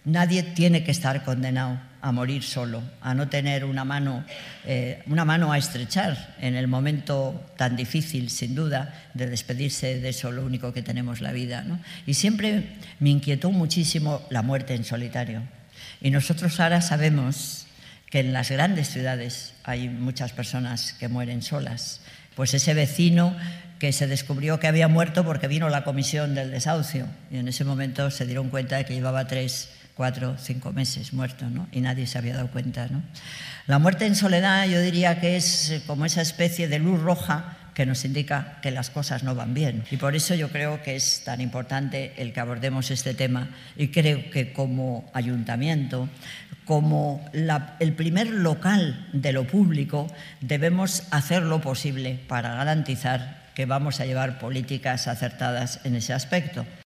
Nadie tiene que estar condenado a morir solo, a no tener una mano a estrechar en el momento tan difícil, sin duda, de despedirse de eso, lo único que tenemos, la vida, ¿no? Y siempre me inquietó muchísimo la muerte en solitario. Y nosotros ahora sabemos que en las grandes ciudades hay muchas personas que mueren solas. Pues ese vecino que se descubrió que había muerto porque vino la comisión del desahucio y en ese momento se dieron cuenta de que llevaba 3, 4, 5 meses muerto, ¿no? Y nadie se había dado cuenta, ¿no? La muerte en soledad yo diría que es como esa especie de luz roja que nos indica que las cosas no van bien. Y por eso yo creo que es tan importante el que abordemos este tema y creo que como ayuntamiento, como el primer local de lo público, debemos hacer lo posible para garantizar que vamos a llevar políticas acertadas en ese aspecto.